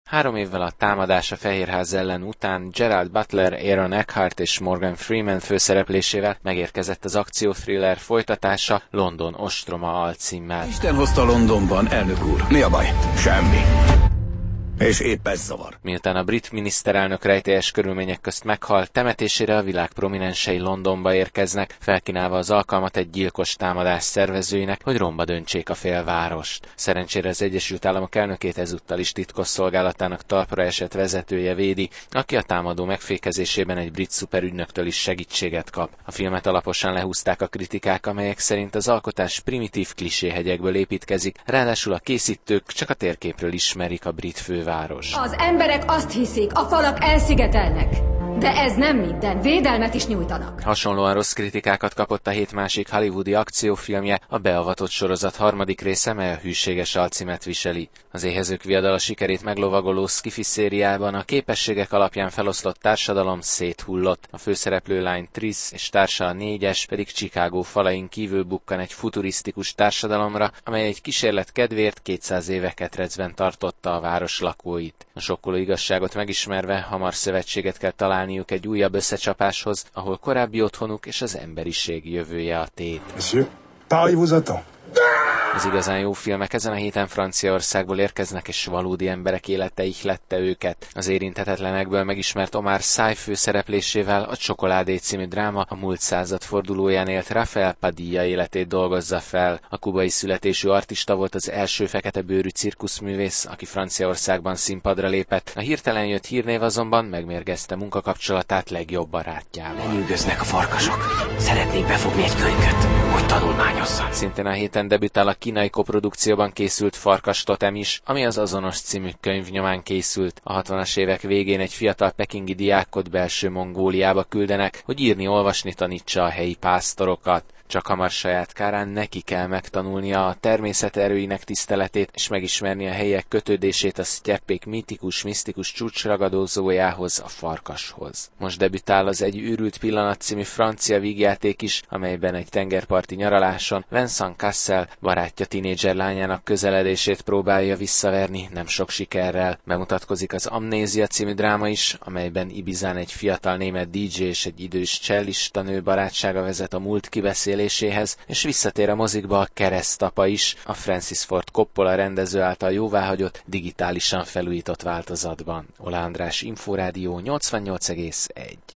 3 évvel a támadás a Fehérház ellen után Gerald Butler, Aaron Eckhart és Morgan Freeman főszereplésével megérkezett az akcióthriller folytatása London ostroma alcímmel. Isten hozta Londonban, elnök úr. Mi a baj? Semmi. És épp ez zavar. Miután a brit miniszterelnök rejtélyes körülmények közt meghal, temetésére a világ prominensei Londonba érkeznek, felkínálva az alkalmat egy gyilkos támadás szervezőinek, hogy romba döntsék a félvárost. Szerencsére az Egyesült Államok elnökét ezúttal is titkosszolgálatának talpra esett vezetője védi, aki a támadó megfékezésében egy brit szuperügynöktől is segítséget kap. A filmet alaposan lehúzták a kritikák, amelyek szerint az alkotás primitív kliséhegyekből építkezik, ráadásul a készítők csak a térképről ismerik a brit fővárost. Az emberek azt hiszik, a falak elszigetelnek. De ez nem minden, védelmet is nyújtanak. Hasonlóan rossz kritikákat kapott a hét másik hollywoodi akciófilmje, a Beavatott sorozat harmadik része, mely a Hűséges alcímet viseli. Az Éhezők viadala sikerét meglovagoló sci-fi szériában a képességek alapján feloszlott társadalom széthullott. A főszereplő lány Tris és társa a 4-es pedig Chicago falain kívül bukkan egy futurisztikus társadalomra, amely egy kísérlet kedvéért 200 éve ketrecben tartotta a város lakóit. A sokkoló igazságot megismerve hamar szövetséget kell találniuk egy újabb összecsapáshoz, ahol korábbi otthonuk és az emberiség jövője a tét. Monsieur, Paris vous attend. Az igazán jó filmek ezen a héten Franciaországból érkeznek, és valódi emberek élete ihlette őket. Az érinthetetlenekből megismert Omar Sy főszereplésével a Csokoládé című dráma a múlt századfordulóján élt Rafael Padilla életét dolgozza fel. A kubai születésű artista volt az első feketebőrű cirkuszművész, aki Franciaországban színpadra lépett. A hirtelen jött hírnév azonban megmérgezte munkakapcsolatát legjobb barátjával. Lenyűgöznek a farkasok. Szeretnék befogni egy könyvet, hogy tanulmányozzon. Szintén a héten debütál a kínai koprodukcióban készült Farkas Totem is, ami az azonos című könyv nyomán készült. A 60-as évek végén egy fiatal pekingi diákot belső Mongóliába küldenek, hogy írni-olvasni tanítsa a helyi pásztorokat. Csak hamar saját kárán neki kell megtanulnia a természet erőinek tiszteletét, és megismerni a helyiek kötődését a sztyeppék mitikus, misztikus csúcsragadozójához, a farkashoz. Most debütál az Egy őrült pillanat című francia vígjáték is, amelyben egy tengerparti nyaraláson Vincent Cassel barátja tinédzser lányának közeledését próbálja visszaverni, nem sok sikerrel. Bemutatkozik az Amnézia című dráma is, amelyben Ibizán egy fiatal német DJ és egy idős csellista nő barátsága vezet a múlt kibeszéléséhez, és visszatér a mozikba a Keresztapa is, a Francis Ford Coppola rendező által jóváhagyott, digitálisan felújított változatban. Ola András, Inforádió 88,1.